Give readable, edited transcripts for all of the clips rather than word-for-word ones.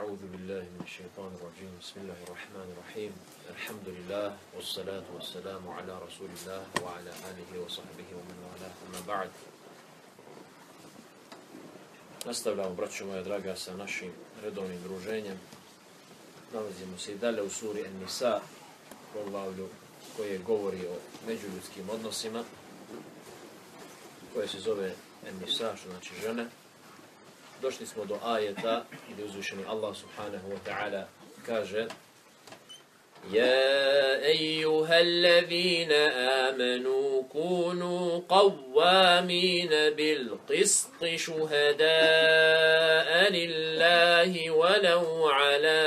أعوذ بالله من الشيطان الرجيم بسم الله الرحمن الرحيم الحمد لله والصلاة والسلام على رسول الله وعلى آله وصحبه ومن والاه أما بعد. Nastavljamo, braćo moja draga, sa našim redovnim druženjem. Nalazimo se i dalje u suri En-Nisa, poglavlju koje govori o međuljudskim odnosima, koje se zove En-Nisa, što znači žene. Došli smo do ajeta gdje uzvišeni Allah subhanahu wa ta'ala kaže: يا أيها الذين آمنوا كونوا قوامين بالقسط شهداء لله ولو على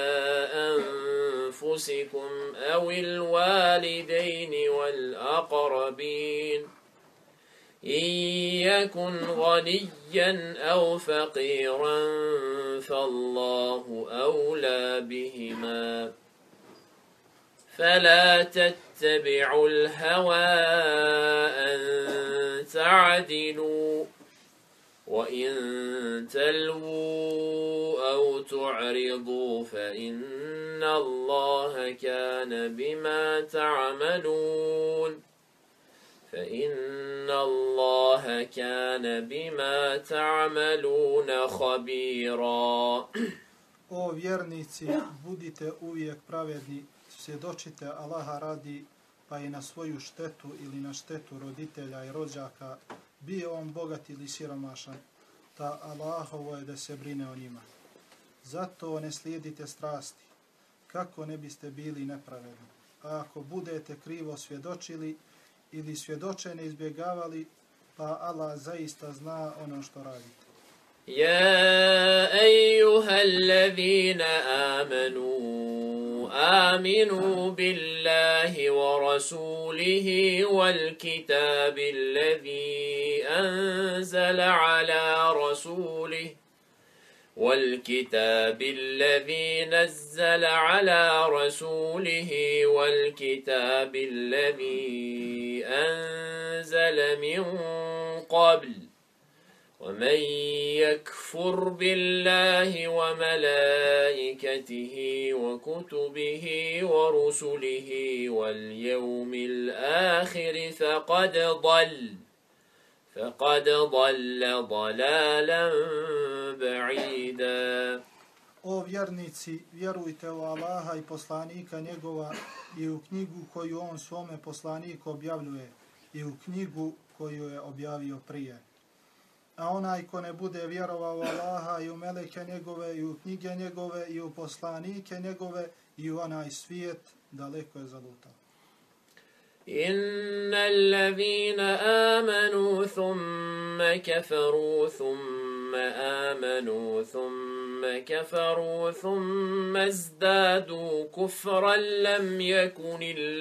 أنفسكم أو الوالدين والأقربين إن يكن غنيا أو فقيرا فالله أولى بهما فلا تتبعوا الهوى أن تعدلوا وإن تلووا أو تعرضوا فإن الله كان بما تعملون فإن الله كان بما تعملون خبيرا. O vjernici, budite uvijek pravedni, svjedočite Allaha radi, pa i na svoju štetu ili na štetu roditelja i rođaka, bio on bogat ili siromašan, ta Allahovo je da se brine o njima. Zato ne slijedite strasti, kako ne biste bili nepravedni. A ako budete krivo svjedočili ili svjedočene izbjegavali, pa Allah zaista zna ono što radite. يا أيها الذين آمنوا بالله ورسوله والكتاب الذي أنزل على رسوله والكتاب الذي نزل على رسوله والكتاب الذي أنزل من قبل ومن يكفر بالله وملائكته وكتبه ورسله واليوم الآخر فقد ضل ضلالا بعيدا. O vjernici, vjerujte u Allaha i poslanika njegova i u knjigu koju on svome poslaniku objavljuje i u knjigu koju je objavio prije. A onaj ko ne bude vjerovao u Allaha i u meleke njegove i u knjige njegove i u poslanike njegove i u onaj svijet, daleko je zalutao. إن الذين آمنوا ثم كفروا ثم آمنوا ثم كفروا ثم ازدادوا كفرا لم يكن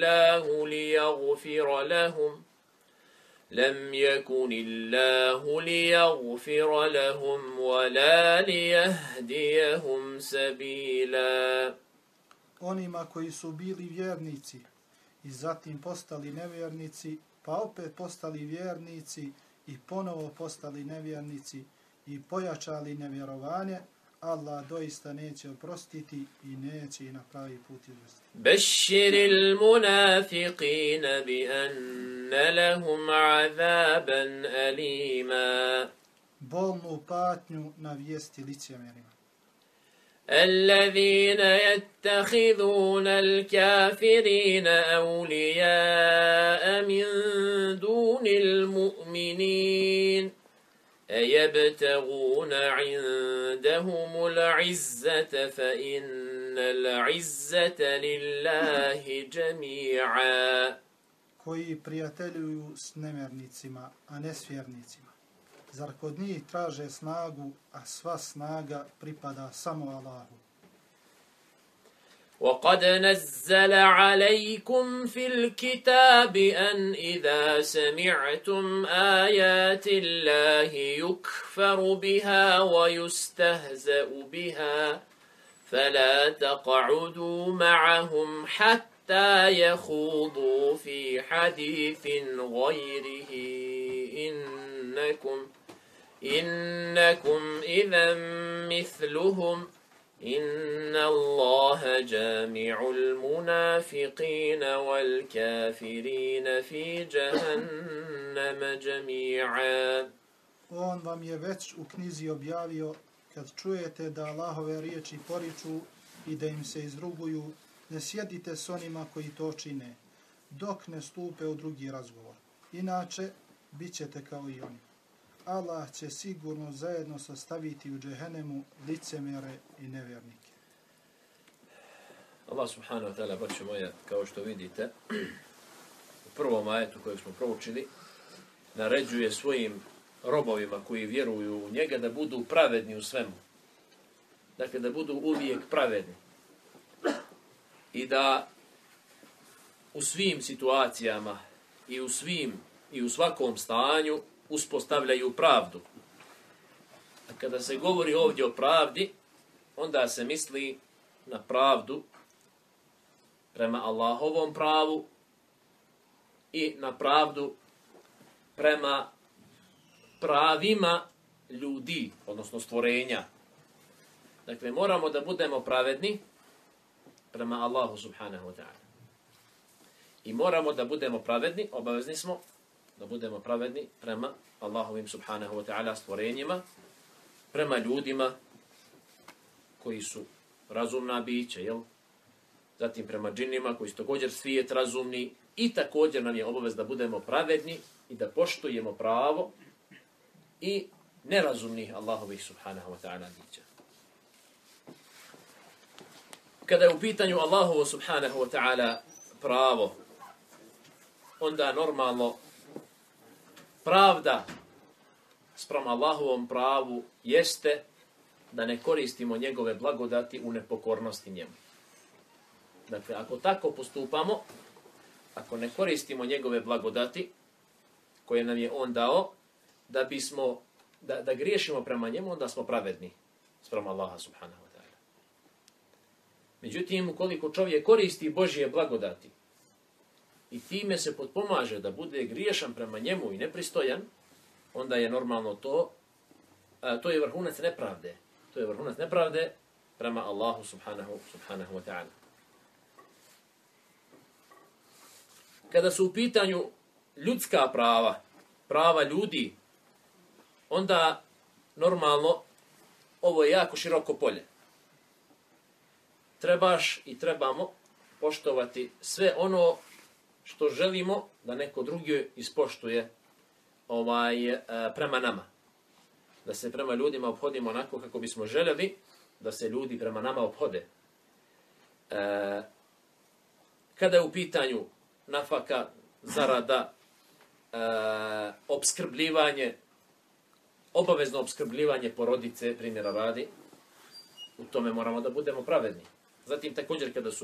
الله ليغفر لهم ولا ليهديهم سبيلا. Onima koji su bili vjernici i zatim postali nevjernici, pa opet postali vjernici i ponovo postali nevjernici i pojačali nevjerovanje, Allah doista neće oprostiti i neće i na pravi put izvesti. بشر المنافقين بأن لهم عذابا أليما. Bolnu patnju navijesti licemjerima. الذين يتخذون الكافرين أولياء من دون المؤمنين أيبتغون عندهم العزة فإن العزة لله جميعا. Koji prijateljuju s nevjernicima, a ne s vjernicima. Zar kod njih traže snagu, a sva snaga pripada samo Allahu. وقد نزل عليكم في الكتاب أن إذا سمعتم آيات الله يكفر بها ويستهزأ بها فلا تقعدوا معهم حتى يخوضوا في حديث غيره إنكم إذا مثلهم إن الله جامع المنافقين والكافرين في جهنم جميعا. On vam je već u knjizi objavio, kad čujete da Allahove riječi poriču i da im se izruguju, ne sjedite s onima koji to čine, dok ne stupe u drugi razgovor. Inače, bit ćete kao i oni. Allah će sigurno zajedno sastaviti u džehennemu licemjere i nevjernike. Allah subhanahu wa ta'ala, braćo moja, kao što vidite, u prvom ajetu kojeg smo proučili, naređuje svojim robovima koji vjeruju u njega da budu pravedni u svemu. Dakle, da budu uvijek pravedni. I da u svim situacijama i u svakom stanju uspostavljaju pravdu. A kada se govori ovdje o pravdi, onda se misli na pravdu prema Allahovom pravu i na pravdu prema pravima ljudi, odnosno stvorenja. Dakle, moramo da budemo pravedni prema Allahu subhanahu wa ta'ala. I moramo da budemo pravedni, obavezni smo da budemo pravedni prema Allahovim subhanahu wa ta'ala stvorenjima, prema ljudima koji su razumna bića, jel? Zatim prema džinima koji su također svijet razumni i također nam je obavez da budemo pravedni i da poštujemo pravo i nerazumnih Allahovih subhanahu wa ta'ala bića. Kada je u pitanju Allahovo subhanahu wa ta'ala pravo, onda normalno pravda spram Allahovom pravu jeste da ne koristimo njegove blagodati u nepokornosti njemu. Dakle, ako tako postupamo, ako ne koristimo njegove blagodati koje nam je on dao, da griješimo prema njemu, onda smo pravedni spram Allaha subhanahu wa ta'ala. Međutim, ukoliko čovjek koristi Božje blagodati i time se potpomaže da bude griješan prema njemu i nepristojan, onda je normalno to je vrhunac nepravde. To je vrhunac nepravde prema Allahu subhanahu wa ta'ala. Kada su u pitanju ljudska prava, prava ljudi, onda normalno ovo je jako široko polje. Trebaš i trebamo poštovati sve ono što želimo da neko drugi ispoštuje prema nama. Da se prema ljudima ophodimo onako kako bismo željeli da se ljudi prema nama ophode. Kada je u pitanju nafaka, zarada, opskrbljivanje, obavezno opskrbljivanje porodice, primjera radi, u tome moramo da budemo pravedni. Zatim također kada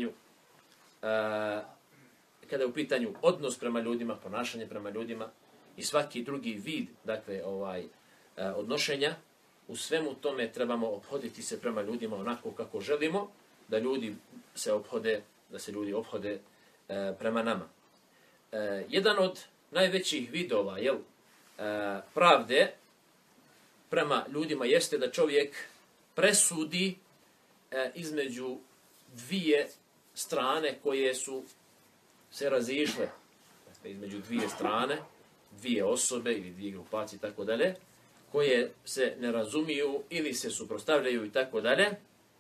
je u pitanju odnos prema ljudima, ponašanje prema ljudima i svaki drugi vid, dakle, odnošenja, u svemu tome trebamo ophoditi se prema ljudima onako kako želimo da se ljudi ophode prema nama. Jedan od najvećih vidova pravde prema ljudima jeste da čovjek presudi između dvije strane koje su se razišle. Dakle, između dvije strane, dvije osobe ili dvije grupacije i tako dalje, koje se ne razumiju ili se suprotstavljaju i tako dalje.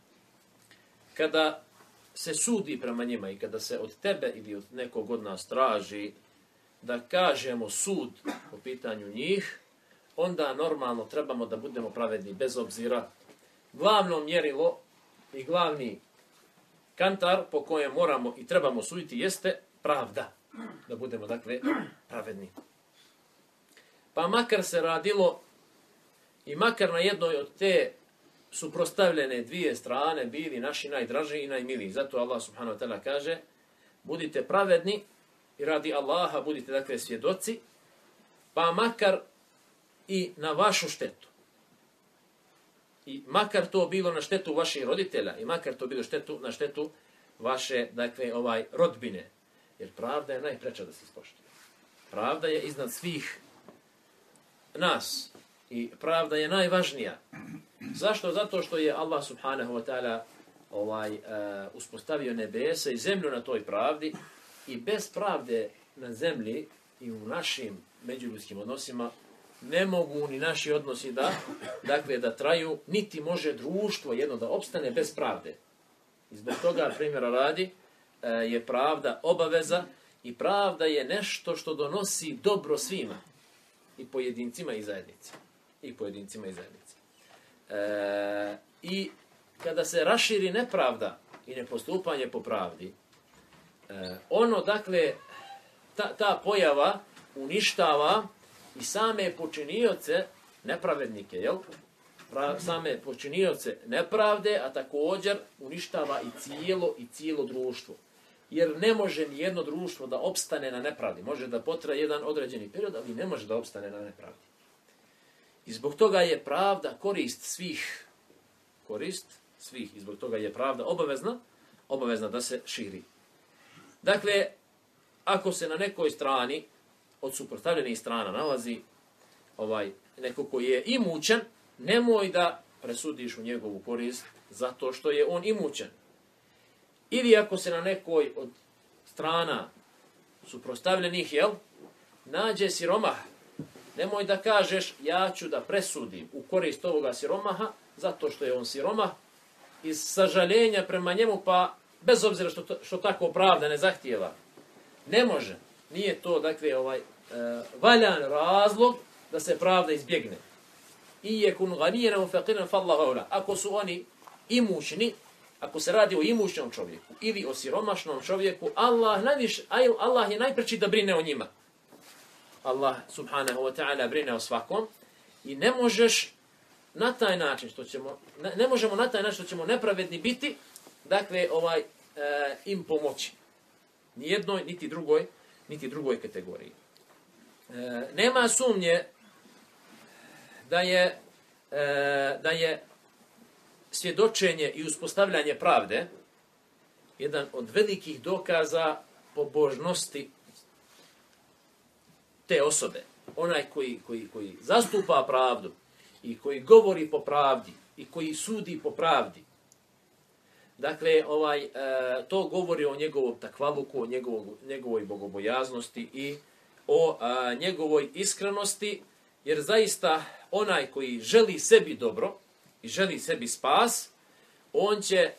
Kada se sudi prema njima i kada se od tebe ili od nekog od nas traži da kažemo sud po pitanju njih, onda normalno trebamo da budemo pravedni bez obzira. Glavno mjerilo i glavni kantar po kojem moramo i trebamo suditi jeste pravda. Da budemo, dakle, pravedni. Pa makar se radilo i makar na jednoj od te suprotstavljene dvije strane bili naši najdraži i najmiliji. Zato Allah subhanahu wa ta'ala kaže: budite pravedni i radi Allaha budite, dakle, svjedoci, pa makar i na vašu štetu. I makar to bilo na štetu vaših roditelja i makar to bilo na štetu vaše, dakle, rodbine. Jer pravda je najpreča da se ispoštuje. Pravda je iznad svih nas. I pravda je najvažnija. Zašto? Zato što je Allah subhanahu wa ta'ala uspostavio nebesa i zemlju na toj pravdi i bez pravde na zemlji i u našim međuljudskim odnosima ne mogu ni naši odnosi da traju, niti može društvo jedno da opstane bez pravde. I zbog toga, primjera radi, je pravda obaveza i pravda je nešto što donosi dobro svima, i pojedincima i zajednici. I kada se raširi nepravda i nepostupanje po pravdi, ta pojava uništava i same počinioce, nepravednike, same počinioce nepravde, a također uništava i cijelo društvo. Jer ne može ni jedno društvo da opstane na nepravdi. Može da potraje jedan određeni period, ali ne može da opstane na nepravdi. I zbog toga je pravda korist svih. I zbog toga je pravda obavezna da se širi. Dakle, ako se na nekoj strani od suprotstavljenih strana nalazi neko koji je imućan, nemoj da presudiš u njegovu korist zato što je on imućan. Ili ako se na nekoj od strana suprotstavljenih, nađe siromah, nemoj da kažeš ja ću da presudim u korist ovoga siromaha zato što je on siromah, iz sažaljenja prema njemu, pa bez obzira što tako pravda ne zahtijeva. Ne može. Nije to, valjan razlog da se pravda izbjegne. Ako su oni imućni, ako se radi o imućnom čovjeku ili o siromašnom čovjeku, Allah je najpreči da brine o njima. Allah subhanahu wa ta'ala brine o svakom i ne možeš na taj način ne možemo na taj način što ćemo nepravedni biti, im pomoći. Ni jednoj, niti drugoj kategoriji. Nema sumnje da je svjedočenje i uspostavljanje pravde jedan od velikih dokaza pobožnosti te osobe. Onaj koji zastupa pravdu i koji govori po pravdi i koji sudi po pravdi. Dakle, to govori o njegovom takvaluku, o njegovoj bogobojaznosti i o njegovoj iskrenosti, jer zaista onaj koji želi sebi dobro i želi sebi spas, on će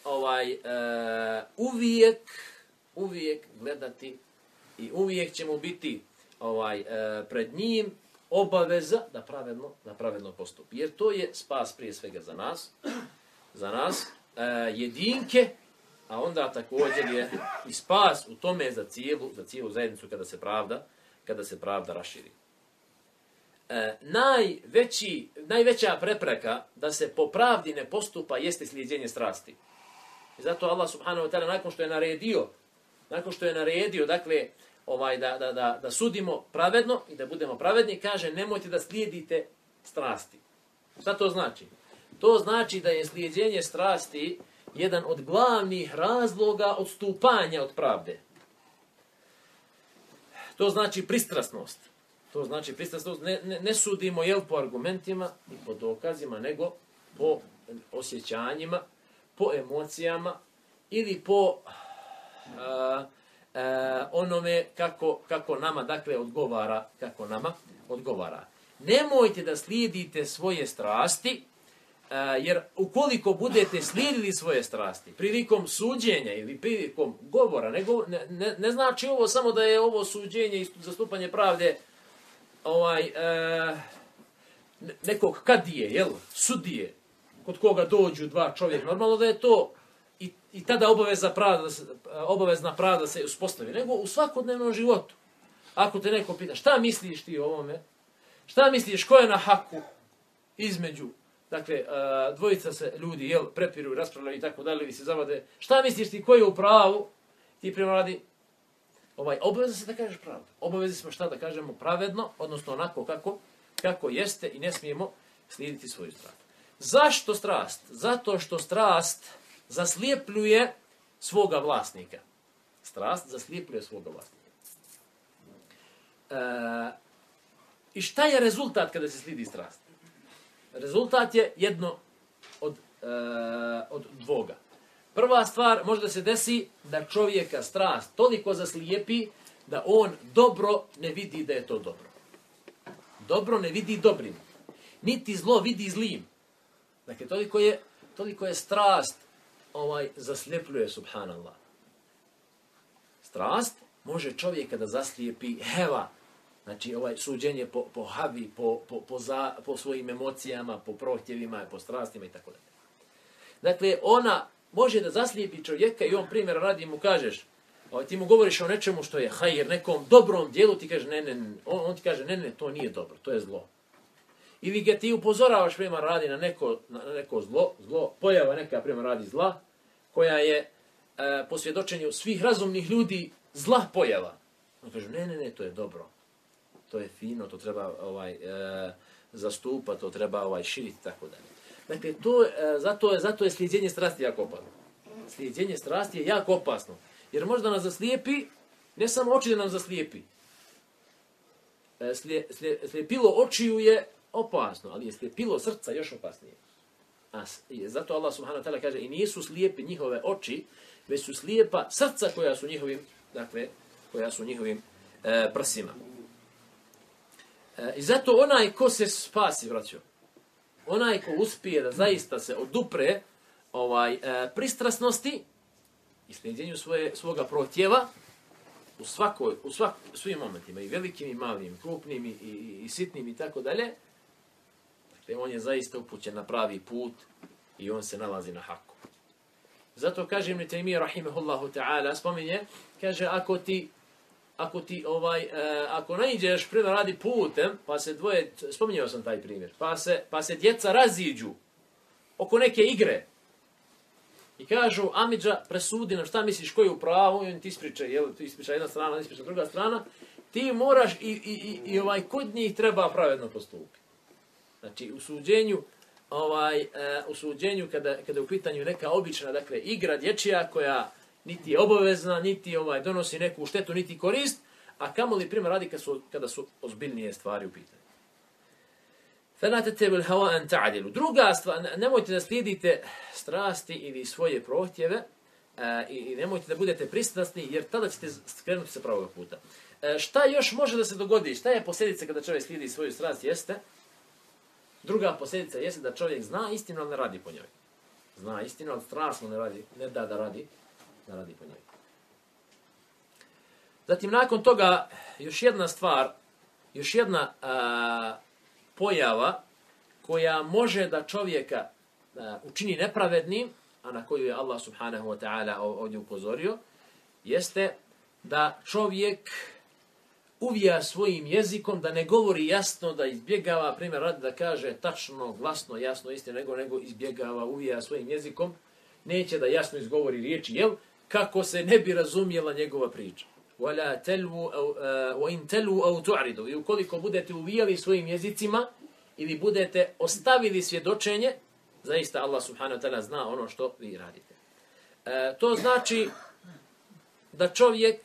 uvijek gledati i uvijek će mu biti pred njim obaveza da pravedno postupi. Jer to je spas prije svega za nas, jedinke, a onda također je i spas u tome za cijelu zajednicu kada se pravda raširi. Najveća prepreka da se po pravdi ne postupa jeste slijedjenje strasti. I zato Allah subhanahu wa ta'ala nakon što je naredio da sudimo pravedno i da budemo pravedni, kaže nemojte da slijedite strasti. Šta to znači? To znači da je slijedjenje strasti jedan od glavnih razloga odstupanja od pravde. To znači pristrasnost. Ne sudimo po argumentima i po dokazima, nego po osjećanjima, po emocijama ili po onome kako nama odgovara. Nemojte da slijedite svoje strasti, jer ukoliko budete slijedili svoje strasti prilikom suđenja ili prilikom govora, ne znači ovo samo da je ovo suđenje i zastupanje pravde nekog kadije, sudije, kod koga dođu dva čovjeka. Normalno da je to i tada obavezna pravda se uspostavi, nego u svakodnevnom životu. Ako te neko pita, šta misliš ti o ovome? Šta misliš, ko je na haku između, dvojica se ljudi, prepiru, raspravljaju i tako dalje, ili se zavade, šta misliš ti, ko je u pravu? Ti prema radi, obaveza se da kažeš pravdu. Obavezi smo šta da kažemo pravedno, odnosno onako kako jeste i ne smijemo slijediti svoju strast. Zašto strast? Zato što strast zaslijepljuje svoga vlasnika. Strast zaslijepljuje svoga vlasnika. I šta je rezultat kada se slijedi strast? rezultat je jedno od dvoga. Prva stvar može da se desi da čovjeka strast toliko zaslijepi da on dobro ne vidi da je to dobro. Dobro ne vidi dobrim. Niti zlo vidi zlim. Dakle, toliko je strast zasljepljuje, subhanallah. Strast može čovjeka da zaslijepi heva, znači suđenje po havi, po svojim emocijama, po prohtjevima, po strastima i tako dalje. Dakle, ona može da zaslijepi čovjeka i on primjer radi mu kažeš, ti mu govoriš o nečemu što je hajr, nekom dobrom dijelu, ti kaže ne, on ti kaže ne, to nije dobro, to je zlo. Ili ga ti upozoravaš primjer radi na neko zlo, pojava neka primjer radi zla, koja je po svjedočenju svih razumnih ljudi zla pojava. On kaže ne, to je dobro, to je fino, to treba zastupati, to treba širiti i tako dalje. Dakle, zato je slijedjenje strasti jako opasno. Slijedjenje strasti je jako opasno. Jer može da nas zaslijepi, ne samo oči da nam zaslijepi. Slijepilo očiju je opasno, ali je slijepilo srca još opasnije. Zato Allah subhanahu wa ta'ala kaže i nisu slijepi njihove oči, već su slijepa srca koja su njihovim prsima. I zato onaj ko se spasi, braćo, onaj ko uspije da zaista se odupre pristrasnosti i slijedjenju svoga prohtjeva u svim momentima, i velikim i malim, krupnim i sitnim i tako dalje, dakle, on je zaista upućen na pravi put i on se nalazi na haku. Zato kaže Ibn Taymije rahimehullahu ta'ala, spominje, kaže ako naiđeš primjer radi putem, pa se dvoje, spominjao sam taj primjer, pa se djeca raziđu oko neke igre i kažu, Amidža, presudi nam šta misliš koji je u pravu, i on ti ispriča jedna strana, on ispriča druga strana, ti moraš i kod njih treba pravedno postupiti. Znači, u suđenju kada je u pitanju neka obična, dakle, igra dječja koja niti je obavezna, niti donosi neku štetu, niti korist, a kamoli primjer radi kada su ozbiljnije stvari u pitanju. Druga stvar, nemojte da slijedite strasti ili svoje prohtjeve i nemojte da budete pristrasni, jer tada ćete skrenuti sa pravog puta. Šta još može da se dogodi? Šta je posljedica kada čovjek slijedi svoju strast? Druga posljedica jeste da čovjek zna istinu, ali ne radi po njoj. Zna istinu, ali strasno ne da radi po njoj. Zatim, nakon toga, još jedna stvar, još jedna pojava koja može da čovjeka učini nepravednim, a na koju je Allah subhanahu wa ta'ala ovdje upozorio, jeste da čovjek uvija svojim jezikom, da ne govori jasno, da izbjegava, primjer radi da kaže tačno, glasno, jasno, istinu, nego izbjegava, uvija svojim jezikom, neće da jasno izgovori riječi, kako se ne bi razumjela njegova priča. I ukoliko budete uvijali svojim jezicima ili budete ostavili svjedočenje, zaista Allah subhanahu wa ta'ala zna ono što vi radite. To znači da čovjek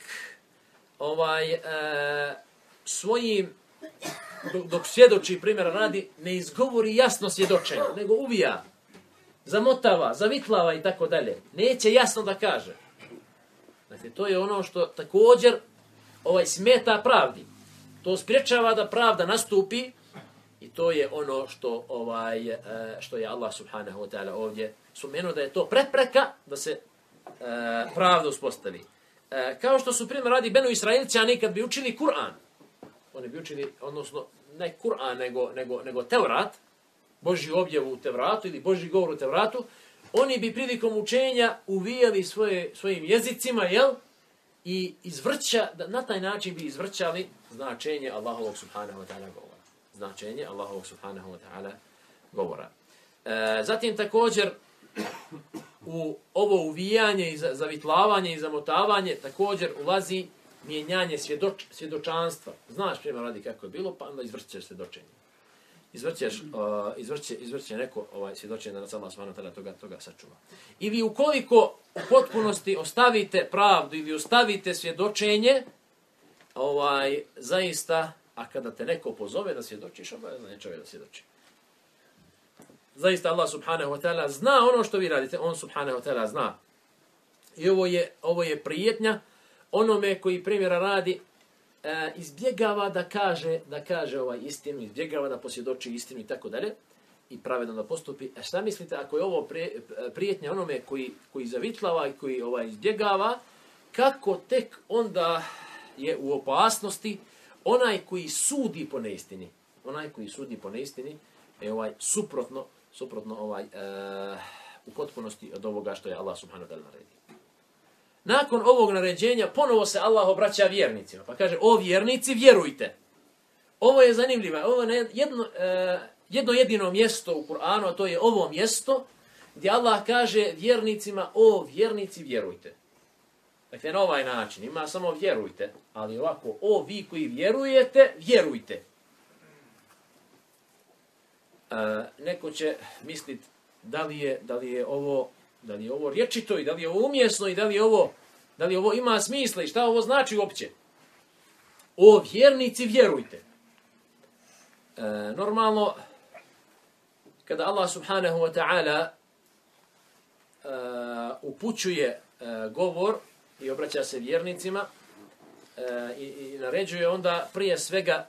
svojim, dok svjedoči, primjera radi, ne izgovori jasno svjedočenje, nego uvija, zamotava, zavitlava i tako dalje. Neće jasno da kaže. Dakle, to je ono što također smeta pravdi. To spriječava da pravda nastupi i to je ono što je Allah subhanahu wa ta'ala ovdje spomenuo, da je to prepreka da se pravda uspostavi. Kao što su primjer radi Benu Israilčani kad bi učili Kur'an. Oni bi učili, odnosno ne Kur'an nego Tevrat, Božju objavu u Tevratu ili Božji govor u Tevratu, oni bi prilikom učenja uvijali svojim jezicima, i na taj način bi izvrćali značenje Allahovog subhanahu wa ta'ala govora. Značenje Allahovog subhanahu wa ta'ala govora. Zatim također u ovo uvijanje i zavitlavanje i zamotavanje također ulazi mijenjanje svjedočanstva. Znaš primjer radi kako je bilo, pa onda izvrćeš svjedočenje. Izvrće neko svjedočenje da nas Allah subhanahu wa ta'ala toga sačuva. Ili ukoliko u potpunosti ostavite pravdu ili ostavite svjedočenje, zaista, a kada te neko pozove da svjedočiš, obavezno je čovjek da svjedoči. zaista Allah subhanahu wa ta'ala zna ono što vi radite, on subhanahu wa ta'ala zna. I ovo je prijetnja onome koji primjera radi, izbjegava da kaže istinu, izbjegava da posvjedoči istinu i tako dalje, i pravedno da postupi. A šta mislite ako je ovo prijetnja onome koji zavitlava i koji izbjegava, kako tek onda je u opasnosti onaj koji sudi po neistini. Onaj koji sudi po neistini je suprotno u potpunosti od ovoga što je Allah subhanahu wa ta'ala naredio. Nakon ovog naređenja ponovo se Allah obraća vjernicima, pa kaže: o vjernici, vjerujte. Ovo je zanimljivo. Ovo je jedno jedino mjesto u Kur'anu, a to je ovo mjesto gdje Allah kaže vjernicima: o vjernici, vjerujte. Dakle, na ovaj način ima samo vjerujte, ali ovako: o vi koji vjerujete, vjerujte. Neko će misliti da li je ovo rječito i da li je ovo umjesno i da li ovo ima smisla i šta ovo znači uopće. O vjernici, vjerujte. Normalno, kada Allah subhanahu wa ta'ala upućuje govor i obraća se vjernicima i naređuje, onda prije svega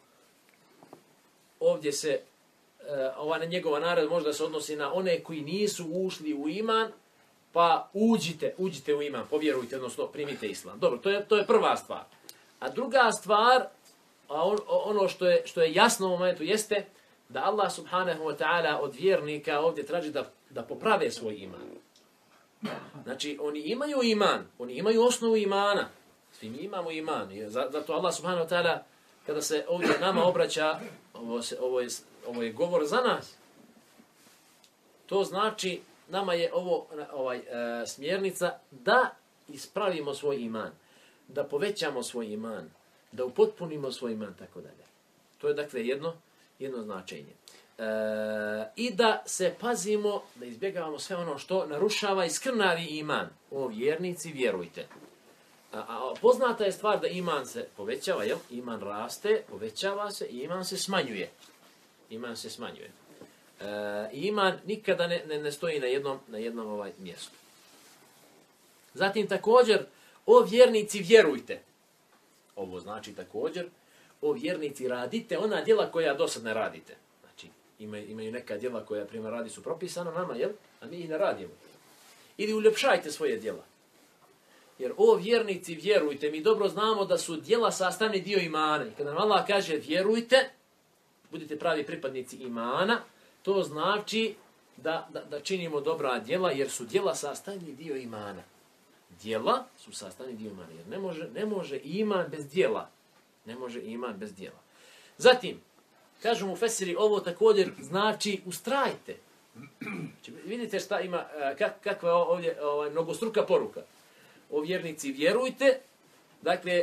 ovdje se ova njegova naredba možda se odnosi na one koji nisu ušli u iman, pa uđite u iman, povjerujte, odnosno primite islam. Dobro, to je prva stvar. A druga stvar, ono što je jasno u momentu, jeste da Allah subhanahu wa ta'ala od vjernika ovdje traži da poprave svoj iman. Znači, oni imaju iman, oni imaju osnovu imana. Svi mi imamo iman. Zato Allah subhanahu wa ta'ala, kada se ovdje nama obraća, ovo je govor za nas. To znači, nama je smjernica da ispravimo svoj iman, da povećamo svoj iman, da upotpunimo svoj iman, tako dalje. To je dakle jedno značenje. I da se pazimo, da izbjegavamo sve ono što narušava i skrnavi iman. O vjernici, vjerujte. A poznata je stvar da iman se povećava, jel? Iman raste, povećava se i iman se smanjuje. Iman se smanjuje. Iman nikada ne stoji na jednom mjestu. Zatim također, o vjernici, vjerujte. Ovo znači također, o vjernici, radite ona djela koja do sad ne radite. Znači, imaju neka djela koja prema radi su propisana nama, jel? A mi ih ne radimo. Ili uljepšajte svoje djela. Jer o vjernici, vjerujte, mi dobro znamo da su djela sastavni dio imana. I kada nam Allah kaže vjerujte, budite pravi pripadnici imana, to znači da činimo dobra djela, jer su djela sastavni dio imana. Djela su sastavni dio imana, jer ne može iman bez djela. Ne može iman bez djela. Zatim, kažu mu fesiri, ovo također znači ustrajte. Vidite šta ima, kakva je ovdje mnogostruka poruka. O vjernici, vjerujte, dakle,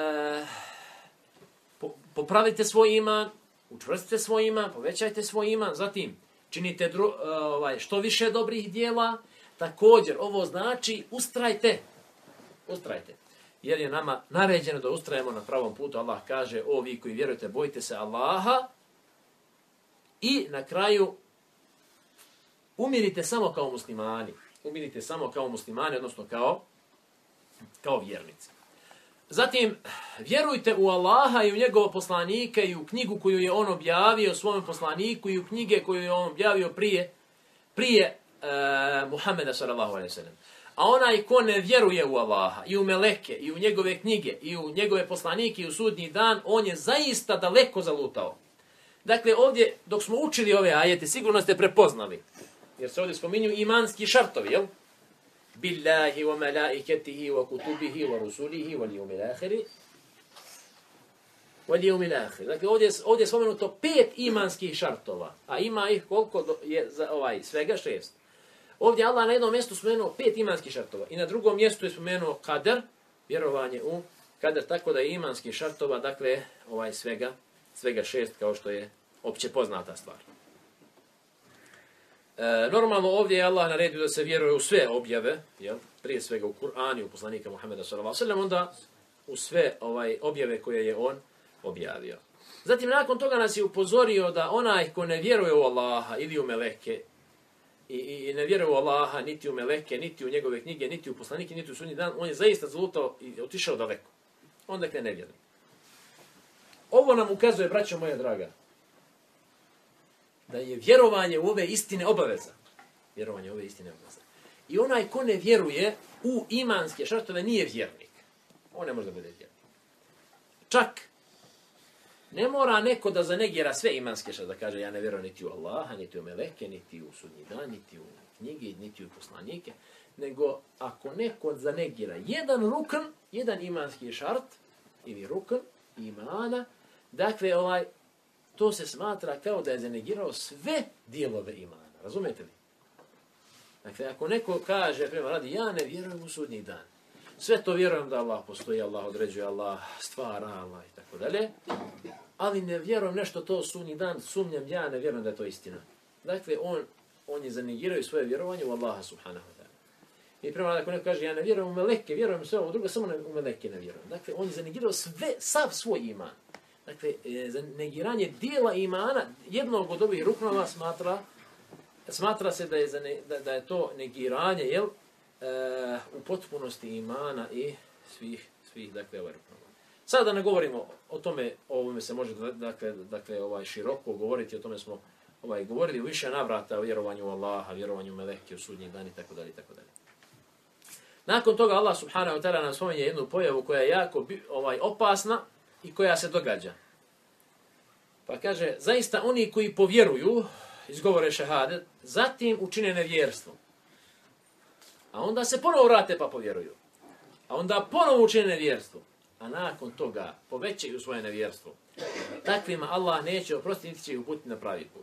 popravite svoj iman, učvrstite svoj iman, povećajte svoj iman, zatim činite što više dobrih djela. Također, ovo znači ustrajte. Ustrajte. Jer je nama naređeno da ustrajemo na pravom putu. Allah kaže: o vi koji vjerujete, bojite se Allaha. I na kraju, umirite samo kao muslimani. Umirite samo kao muslimani, odnosno kao vjernici. Zatim, vjerujte u Allaha i u njegova poslanika i u knjigu koju je on objavio svome poslaniku i u knjige koju je on objavio prije Muhammeda sallallahu alejhi ve sellem. A onaj ko ne vjeruje u Allaha i u meleke i u njegove knjige i u njegove poslanike i u sudnji dan, on je zaista daleko zalutao. Dakle, ovdje dok smo učili ove ajete, sigurno ste prepoznali, jer se ovdje spominju imanski šartovi, jel? Billahi wa malaikatihi wa kutubihi wa rusulihi wal yawmil akhir. Wal yawmil akhir. Dakle, ovdje je spomenuto 5 imanskih šartova, a ima ih koliko je za svega 6. Ovdje Allah na jednom mjestu spomenuo 5 imanskih šartova i na drugom mjestu je spomenuo kader, vjerovanje u kader, tako da je imanskih šartova, dakle, svega 6, kao što je opće poznata stvar. Normalno ovdje je Allah naredio da se vjeruje u sve objave, jel? Prije svega u Kur'an i u poslanika Muhammeda sallallahu alejhi ve sellem, onda u sve objave koje je on objavio. Zatim nakon toga nas je upozorio da onaj ko ne vjeruje u Allaha ili u meleke i ne vjeruje u Allaha, niti u meleke, niti u njegove knjige, niti u poslanike, niti u sudnji dan, on je zaista zalutao i otišao daleko. On dakle ne vjeruje. Ovo nam ukazuje, braćo moja draga, da je vjerovanje u ove istine obaveza. Vjerovanje u ove istine obaveza. I onaj ko ne vjeruje u imanske šartove nije vjernik. On ne može da bude vjernik. Čak ne mora neko da zanegira sve imanske šartove, da kaže ja ne vjerujem niti u Allaha, niti u meleke, niti u sudnji dan, niti u knjige, niti u poslanike, nego ako neko zanegira jedan rukn, jedan imanski šart, ili rukn imana, dakle to se smatra kao da je zanegirao sve dijelove imana. Razumete li? Dakle, ako neko kaže, prema radi, ja ne vjerujem u sudnji dan. Sve to vjerujem da Allah postoji, Allah određuje, Allah stvara, Allah i tako dalje. Ali ne vjerujem nešto to sudnji dan, sumnjam, ja ne vjerujem da je to istina. Dakle, on je zanegirao svoje vjerovanje u Allaha subhanahu wa ta'ala. I prema radi, ako neko kaže, ja ne vjerujem u meleke, vjerujem sve ovo drugo, samo u meleke ne vjerujem. Dakle, on je zanegirao sav svoj iman. Dakle, negiranje dijela imana, jednog od ovih ruknova smatra se da je to negiranje, u potpunosti imana i svih dakle, ovaj ruknova. Sada da ne govorimo o tome, o ovome se može dakle, široko govoriti, o tome smo govorili u više navrata o vjerovanju u Allaha, vjerovanju u meleke, u sudnji dan i tako dalje, i tako dalje. Nakon toga Allah subhanahu wa ta'ala nam spominje jednu pojavu koja je jako opasna i koja se događa. Pa kaže, zaista oni koji povjeruju, izgovore šehadet, zatim učine nevjerstvo. A onda se ponovo vrate pa povjeruju. A onda ponovo učine nevjerstvo. A nakon toga povećaju svoje nevjerstvo. Takvima Allah neće oprostiti, niti će ih uputiti na pravi put.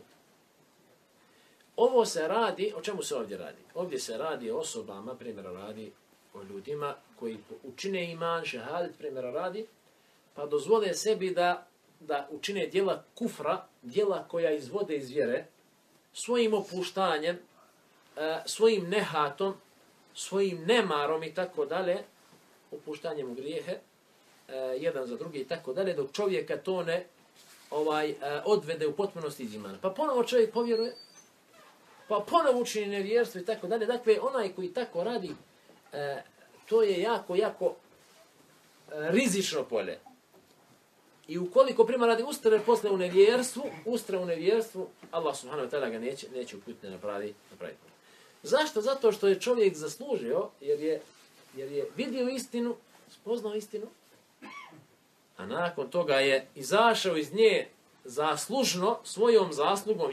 Ovo se radi, o čemu se ovdje radi? Ovdje se radi o osobama, primjera radi o ljudima koji učine iman, šehadet, primjera radi, pa dozvole sebi da učine djela kufra, djela koja izvode iz vjere, svojim opuštanjem, svojim nehatom, svojim nemarom i tako dalje, opuštanjem u grijehe, jedan za drugi i tako dalje, dok čovjeka to ne odvede u potpunosti iz imana. Pa ponovo čovjek povjeruje, pa ponovo učini nevjerstvo i tako dalje. Dakle, onaj koji tako radi, to je jako, jako rizično polje. I ukoliko prima radi ustre posle u nevjerstvu, Allah subhanahu wa ta'ala ga neće uputiti na pravi put. Zašto? Zato što je čovjek zaslužio, jer je vidio istinu, spoznao istinu, a nakon toga je izašao iz nje zaslužno, svojom zaslugom,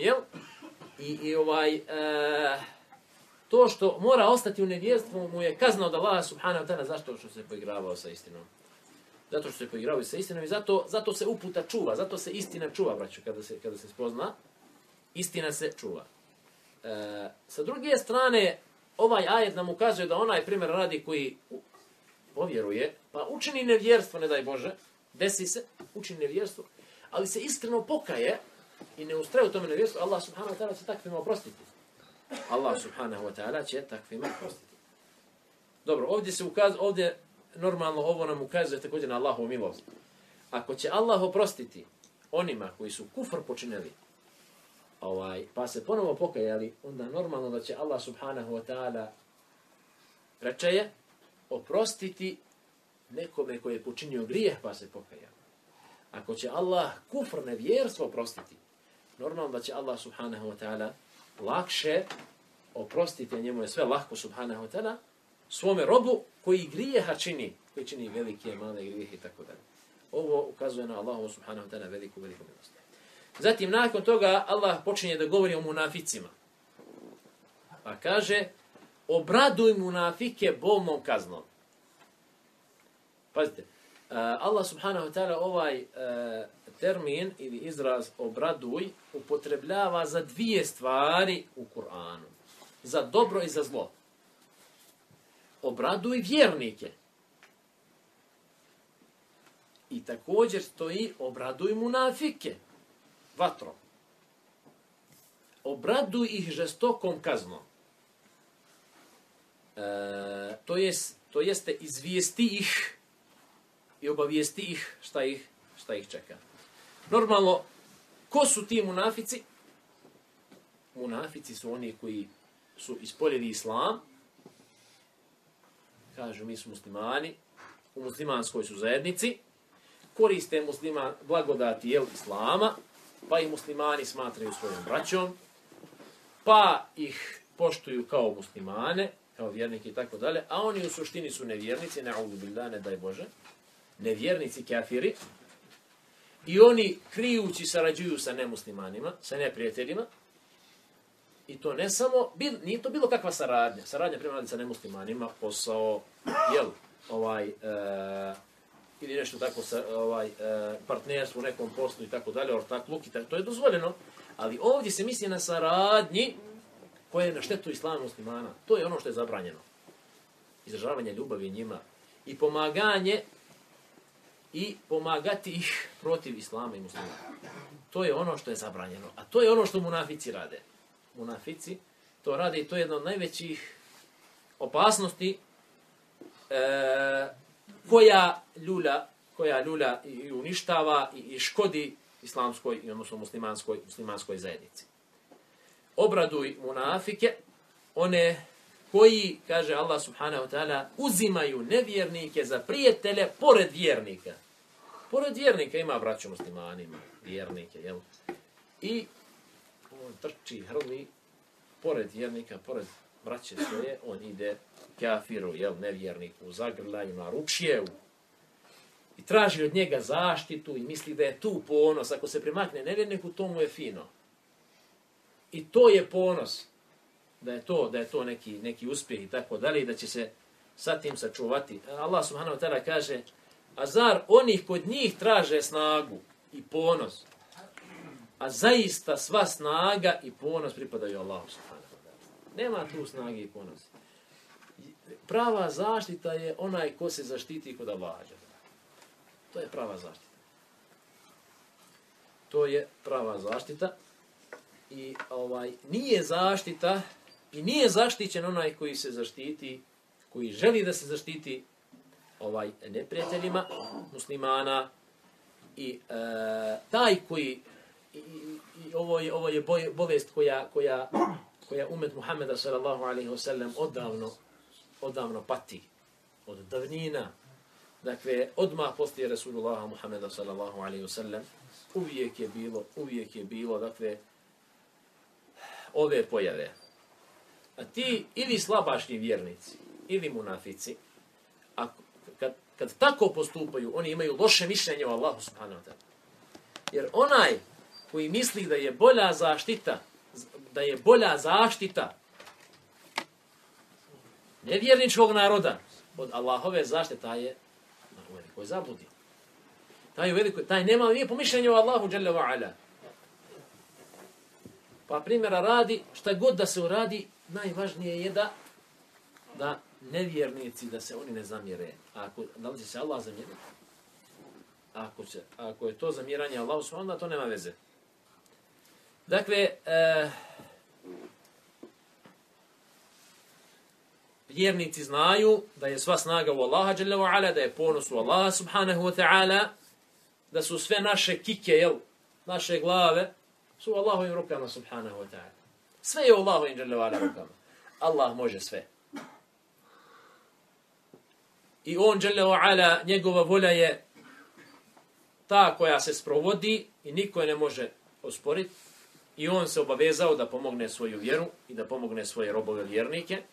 to što mora ostati u nevjerstvu mu je kazna od Allaha subhanahu wa ta'ala zašto što se poigravao sa istinom. Zato što se poigravaju sa istinom i zato se uputa čuva, zato se istina čuva, braćo, kada se spozna, istina se čuva. Sa druge strane, ovaj ajet nam ukazuje da onaj primjer radi koji povjeruje, pa učini nevjerstvo, ne daj Bože, desi se, učini nevjerstvo, ali se iskreno pokaje i ne ustraje u tome nevjerstvu, Allah subhanahu wa ta'ala će takvima oprostiti. Allah subhanahu wa ta'ala će takvima oprostiti. Dobro, ovdje normalno ovo nam ukazuje također na Allahovu milost. Ako će Allah oprostiti onima koji su kufr počinili, pa se ponovo pokajali, onda normalno da će Allah subhanahu wa ta'ala reče oprostiti nekome koji je počinio grijeh pa se pokajao. Ako će Allah kufr, nevjerstvo oprostiti, normalno da će Allah subhanahu wa ta'ala lakše oprostiti, a njemu je sve lahko subhanahu wa ta'ala, svome robu koji grijeha čini, koji čini velike, male grijehe i tako dalje. Ovo ukazuje na Allahu subhanahu wa ta'ala veliku milost. Zatim, nakon toga, Allah počinje da govori o munaficima. Pa kaže, obraduj munafike bolnom kaznom. Pazite, Allah subhanahu wa ta'ala ovaj termin ili izraz obraduj upotrebljava za dvije stvari u Kur'anu. Za dobro i za zlo. Obraduj vjernike. I također stoji obraduj munafike. Vatrom. Obraduj ih žestokom kaznom. To jeste izvijesti ih i obavijesti ih šta ih čeka. Normalno, ko su ti munafici? Munafici su oni koji su ispoljeli islam, kažu mi su muslimani, u muslimanskoj su zajednici, koriste blagodati islama, pa i muslimani smatraju svojom braćom, pa ih poštuju kao muslimane, kao vjernike i tako dalje, a oni u suštini su nevjernici, na'udhu billah, ne daj Bože, nevjernici, kafiri, i oni krijući sarađuju sa nemuslimanima, sa neprijateljima, i to ne samo, nije to bilo kakva saradnja prema sa nemuslimanima, posao, ili nešto tako, partnerstvo u nekom poslu i tako dalje, ortakluk, to je dozvoljeno, ali ovdje se misli na saradnji koja je na štetu islama muslimana. To je ono što je zabranjeno. Izražavanje ljubavi njima i pomagati ih protiv islama i muslimana. To je ono što je zabranjeno. A to je ono što munafici rade. Munafici to rade i to je jedna od najvećih opasnosti koja ljulja i uništava i škodi islamskoj i odnosno muslimanskoj zajednici. Obraduj munafike, one koji, kaže Allah subhanahu wa ta'ala, uzimaju nevjernike za prijatelje pored vjernika. Pored vjernika ima braću muslimanima, vjernike, jel? I on trči, hrli, pored vjernika, pored braće svoje, on ide kafiru, jel, nevjerniku, zagrljaju na rukšjevu i traži od njega zaštitu i misli da je tu ponos. Ako se primakne nevjerniku, to mu je fino. I to je ponos, da je to neki uspjeh i tako dalje, i da će se sa tim sačuvati. Allah subhanahu wa ta'ala kaže, a zar onih kod njih traže snagu i ponos, a zaista sva snaga i ponos pripadaju Allahu subhanahu wa ta'ala. Nema tu snage i ponosa. Prava zaštita je onaj ko se zaštiti kod Allaha. To je prava zaštita. To je prava zaštita. I nije zaštita i nije zaštićen onaj koji se zaštiti, koji želi da se zaštiti neprijateljima muslimana i taj koji ovo je bolest koja umet Muhammeda sallallahu alejhi ve sellem odavno pati od davnina. Dakle, odmah poslije Rasulullaha Muhammeda sallallahu alejhi ve sellem uvijek je bilo dakle ove pojave. A ti ili slabašni vjernici ili munafici, a kad tako postupaju, oni imaju loše mišljenje o Allahu subhanahu wa ta'ala. Jer onaj koji misli da je bolja zaštita nevjerničkog naroda od Allahove zaštite, taj je u velikoj zabludi. Taj nije pomišljenje o Allahu dželle wa ala. Pa primjera radi, šta god da se uradi, najvažnije je da nevjernici, da se oni ne zamjere. Da li će se Allah zamjeriti? Ako je to zamjeranje Allahu, onda to nema veze. Dakle, vjernici znaju da je sva snaga u Allaha dželle ve ala, da je ponos u Allaha subhanahu wa ta'ala, da su sve naše kike, naše glave, su u Allahovim rukama subhanahu wa ta'ala. Sve je u Allahovim dželle ve ala rukama. Allah može sve. I on dželle ve ala, njegova volja je ta koja se sprovodi i niko je ne može osporiti. I on se obavezao da pomogne svoju vjeru i da pomogne svoje robove vjernike.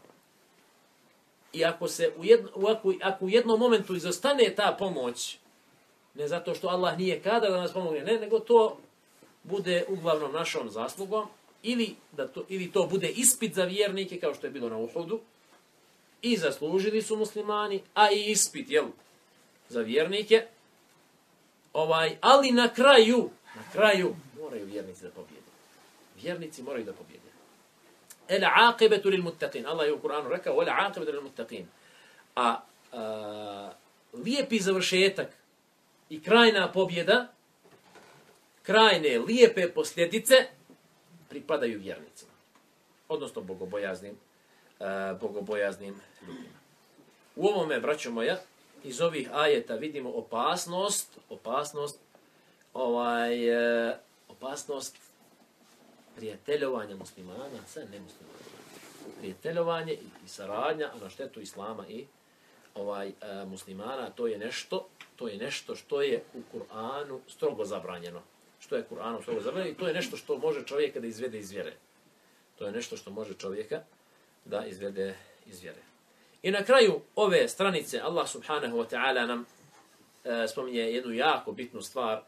I ako u jednom momentu izostane ta pomoć, ne zato što Allah nije kadar da nas pomogne, ne, nego to bude uglavnom našom zaslugom, ili to bude ispit za vjernike, kao što je bilo na Uhudu, i zaslužili su muslimani, a i ispit, za vjernike, ali na kraju moraju vjernici da pobjede. Vjernici moraju da pobjede. El aqibetu lil muttaqin. Allah je u Kur'anu rekao, el aqibetu lil muttaqin. A lijepi završetak i krajna pobjeda, krajne lijepe posljedice pripadaju vjernicima. Odnosno bogobojaznim ljudima. U ovome, braćo moja, iz ovih ajeta vidimo opasnost opasnost prijateljovanja muslimana sa nemuslimanima. Prijateljovanje i saradnja, a na štetu islama i muslimana, to je nešto što je u Kur'anu strogo zabranjeno. Što je Kur'anu strogo zabranjeno i to je nešto što može čovjeka da izvede iz vjere. To je nešto što može čovjeka da izvede iz vjere. I na kraju ove stranice Allah subhanahu wa ta'ala nam spominje jednu jako bitnu stvar.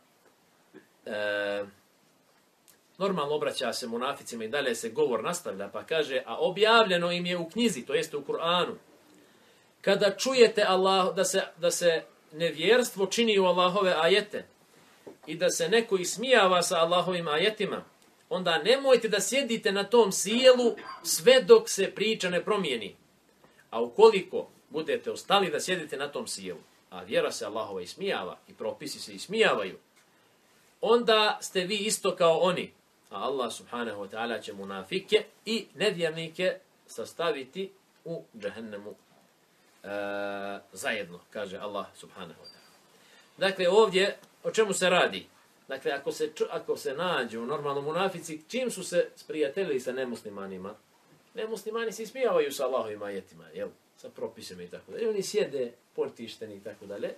Normalno obraća se munaficima i dalje se govor nastavlja, pa kaže, a objavljeno im je u knjizi, to jeste u Kur'anu, kada čujete da se nevjerstvo čini u Allahove ajete i da se neko ismijava sa Allahovim ajetima, onda nemojte da sjedite na tom sjelu sve dok se priča ne promijeni. A ukoliko budete ostali da sjedite na tom sjelu, a vjera se Allahova ismijava i propisi se ismijavaju, onda ste vi isto kao oni. A Allah subhanahu wa ta'ala će munafike i nevjernike sastaviti u džehennemu zajedno, kaže Allah subhanahu wa ta'ala. Dakle, ovdje o čemu se radi? Dakle, ako se nađu normalno munafici, čim su se sprijateljili sa nemuslimanima, nemuslimani se ismijavaju sa Allahovim ajetima, jel? Sa propisima i tako dalje. Oni sjede portišteni i tako dalje.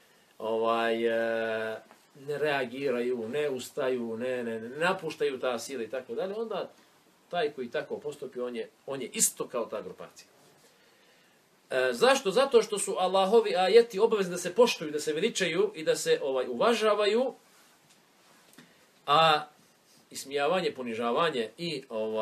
Ne reagiraju, ne ustaju, ne napuštaju ta sila i tako dalje. Onda taj koji tako postupi, on je isto kao ta grupacija. Zašto? Zato što su Allahovi ajeti obavezni da se poštuju, da se veličaju i da se uvažavaju, a ismijavanje, ponižavanje i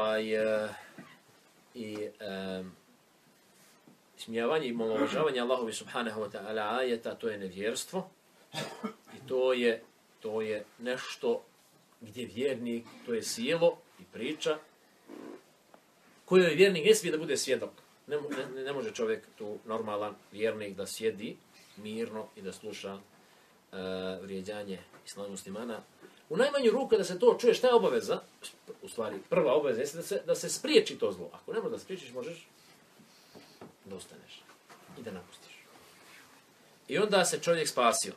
ismijavanje i omalovažavanje Allahovi subhanahu wa ta'ala ajeta, to je nevjerstvo i to je nešto gdje vjernik, to je sjelo i priča kojoj vjernik ne smije da bude svjedok. Ne može čovjek tu normalan vjernik da sjedi mirno i da sluša vrijeđanje islama muslimana. U najmanju ruku da se to čuje, šta je obaveza? U stvari, prva obaveza je da se spriječi to zlo. Ako ne možeš da spriječiš, možeš da ostaneš i da napustiš. I onda se čovjek spasio.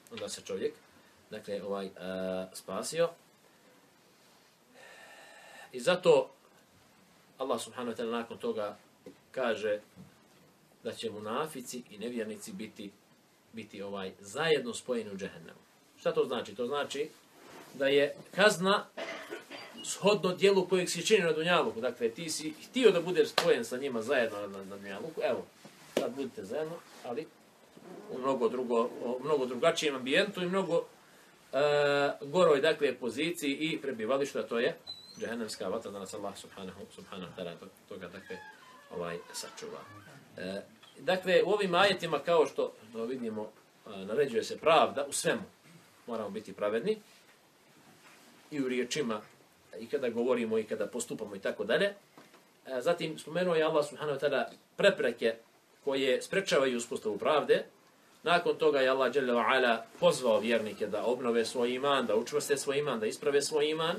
Spasio. I zato Allah subhanahu wa ta'ala nakon toga kaže da će munafici i nevjernici biti zajedno spojeni u džehennemu. Šta to znači? To znači da je kazna shodno dijelu kojeg si činio na dunjaluku. Dakle, ti si htio da budeš spojen sa njima zajedno na dunjaluku. Evo, sad budite zajedno, ali u mnogo drugačijem ambijentu i mnogo goroj, dakle, poziciji i prebivalištu, a to je džehennemska vatra, da nas Allah subhanahu ta'ala toga, dakle, sačuva. Dakle, u ovim ajetima, kao što vidimo, naređuje se pravda u svemu. Moramo biti pravedni i u riječima, i kada govorimo, i kada postupamo, i tako dalje. Zatim, spomenuo je Allah subhanahu ta'ala prepreke koje sprečavaju uspostavu pravde. Nakon toga je Allah dželle ve ala pozvao vjernike da obnove svoj iman, da učvrste svoj iman, da isprave svoj iman.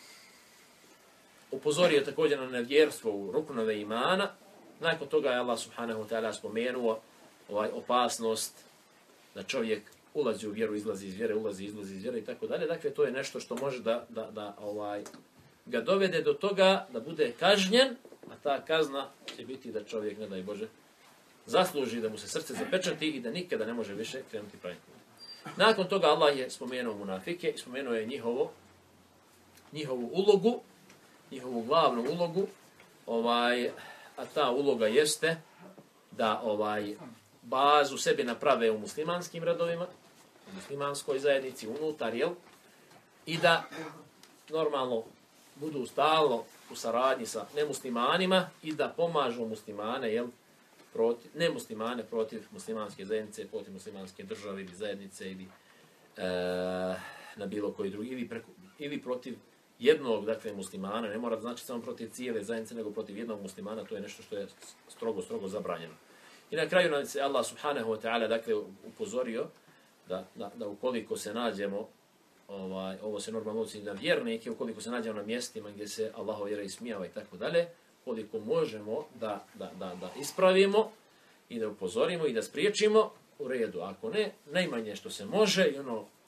Upozorio također na nevjerstvo u ruknove imana. Nakon toga je Allah subhanahu wa ta'ala spomenuo opasnost da čovjek ulazi u vjeru, izlazi iz vjere, izlazi iz vjere i tako dalje. Dakle, to je nešto što može da ga dovede do toga da bude kažnjen, a ta kazna će biti da čovjek, ne daj Bože, zasluži da mu se srce zapečati i da nikada ne može više krenuti pravim putem. Nakon toga Allah je spomenuo munafike i spomenuo je njihovu ulogu, njihovu glavnu ulogu, a ta uloga jeste da bazu sebi naprave u muslimanskim radovima, u muslimanskoj zajednici unutar, i da normalno budu stalno u saradnji sa nemuslimanima i da pomažu muslimane, nemuslimane protiv muslimanske zajednice, protiv muslimanske države ili zajednice ili na bilo koji drugi, ili protiv jednog, dakle, muslimana, ne mora znači samo protiv cijele zajednice, nego protiv jednog muslimana, to je nešto što je strogo zabranjeno. I na kraju nam se Allah subhanahu wa ta'ala, dakle, upozorio da ukoliko se nađemo, ovo se normalno odnosi na vjernike, ukoliko se nađemo na mjestima gdje se Allahova vjera ismijava i tako dalje, koliko možemo da ispravimo i da upozorimo i da spriječimo, u redu. Ako ne, najmanje što se može i ono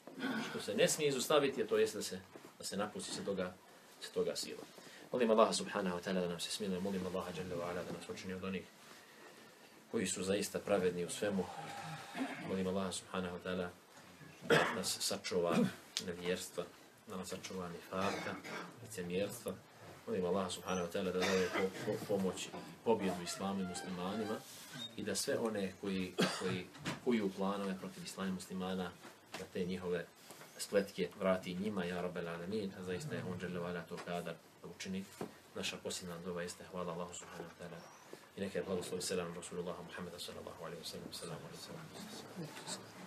što se ne smije izostaviti, a to jest da se napusti se toga sila. Molim Allaha subhanahu wa ta'ala da nam se smiluje, molim Allaha jalla wa ala da nas učini od onih koji su zaista pravedni u svemu. Molim Allaha subhanahu wa ta'ala da nas sačuva nevjerstva, da nas sačuva nifaka, licemjerstva. Molim Allaha subhanahu wa ta'ala da daje pomoć i pobjedu islamu i muslimanima i da sve one koji kuju planove protiv islama i muslimana, da te njihove spletke vrati njima, ja rabbel alamin, a zaista je on dželle vala to kadar da učini. Naša posljedna dova jeste hvala Allahu subhanahu wa ta'ala i neka je blagoslovi selam Rasulullah Muhammeda sallallahu alaihi wa sallam.